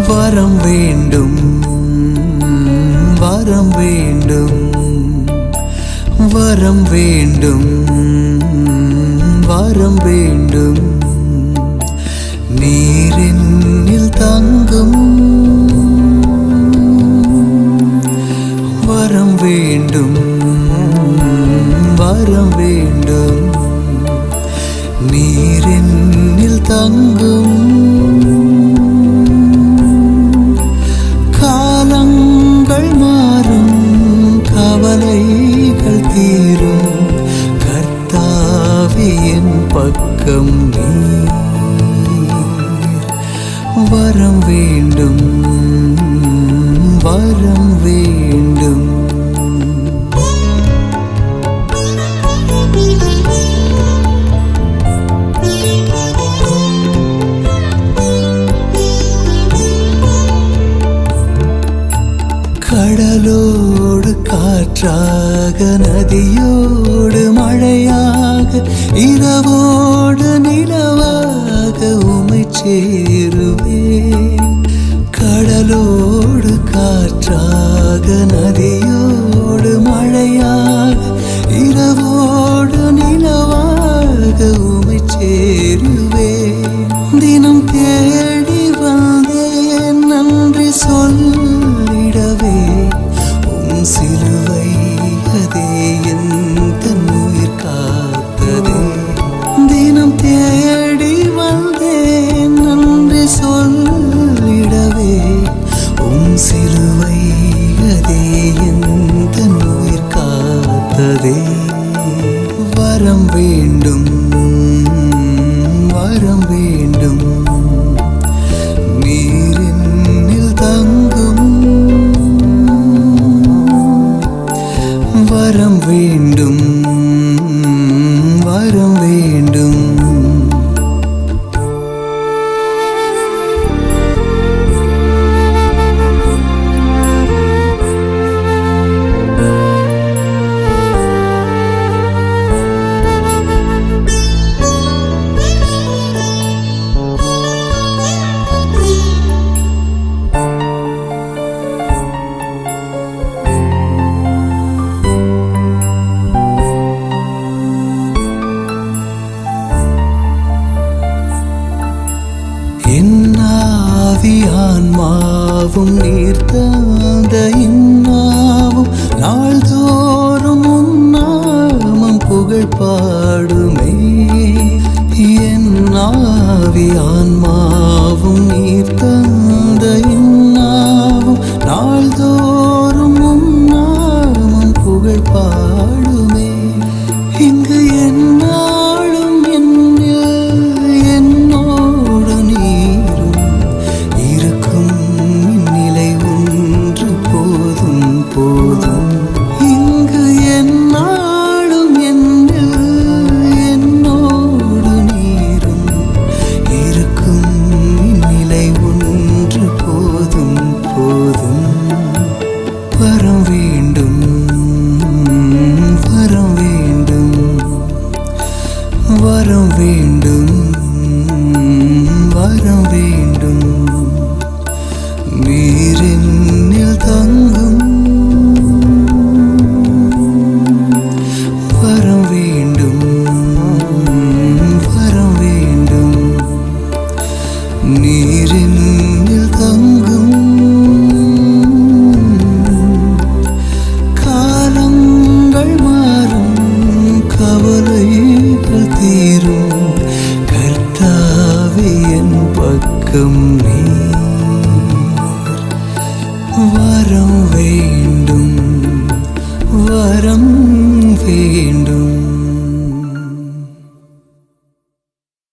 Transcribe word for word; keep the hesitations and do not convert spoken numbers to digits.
வரம் வேண்டும் வரம் வேண்டும் வரம் வேண்டும் வரம் வேண்டும் நீரினில் தங்கும் வரம் வேண்டும் வரம் வேண்டும் நீரினில் தங்கும் காலங்கள் மாறும் கவலைகள் தீரும் கர்த்தாவே என் பக்கம் நீர் வரம் வேண்டும் வரம் வேண்டும் கடலோடு காற்றாக நதியோடு மழையாக இரவோடு நிலவாக உமை சேருவேன் கடலோடு காற்றாக நதியோடு மழையாக இரவோடு நிலவாக உமை சேருவேன் தினம் தேடி வந்தேன் நன்றி சொல்லிடவே உம் சிலுவை அதே என் உயிர் காத்ததே தினம் தேடி வந்தேன் நன்றி சொல்லிடவே உம் சிலுவை அதே என் உயிர் காத்ததே வரம் வேண்டும் வரம் வேண்டும் நீரினில் தங்கும் வரம் வேண்டும் வரம் வேண்டும் ஆன்மாவும் நீர் தந்த இன்னாவும் நாள்தோறும் உன்னாமம் புகழ் பாடுமே என் ஆவி ஆன்மாவும் நீர் தந்த இன்னாவும் நாள்தோறும் உன்னாமம் புகழ் பாடுமே இங்கு என்னாலும் என்னில் என்னோடு நீரும் இருக்கும் இந்நிலை ஒன்று போதும் போதும் இங்கு என்னாலும் என்னில் என்னோடு நீரும் இருக்கும் இந்நிலை ஒன்று போதும் போதும் வரம் வேண்டும் வரம் வேண்டும் வரம் வேண்டும் வரம் வேண்டும் நீரினில் தங்கும் வரம் வேண்டும் வரம் வேண்டும் நீரினில் தங்கும் காலங்கள் மாறும் கவலைகள் தீரும் கர்த்தாவே என் பக்கம் நீர் வரம் வேண்டும் வரம் வேண்டும்